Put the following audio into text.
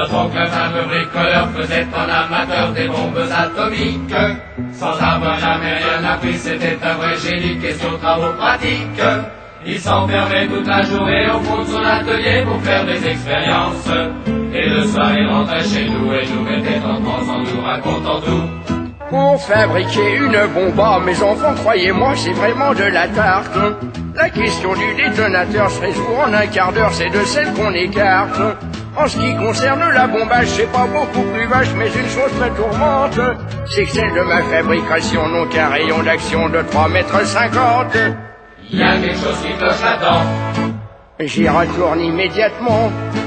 Notre oncle, un fameux bricoleur, faisait un amateur des bombes atomiques. Sans avoir jamais rien appris, c'était un vrai génie, question travaux pratiques. Il s'enfermait toute la journée au fond de son atelier pour faire des expériences. Et le soir il rentrait chez nous et nous mettait en transe en nous racontant tout. Pour fabriquer une bombe, mes enfants, croyez-moi, c'est vraiment de la tarte. La question du détonateur se résout en un quart d'heure, c'est de celle qu'on écarte. En ce qui concerne la bombage, c'est pas beaucoup plus vache, mais une chose me tourmente, c'est que celle de ma fabrication n'ont qu'un rayon d'action de 3,50 m. Il y a quelque chose qui cloche là-dedans. J'y retourne immédiatement.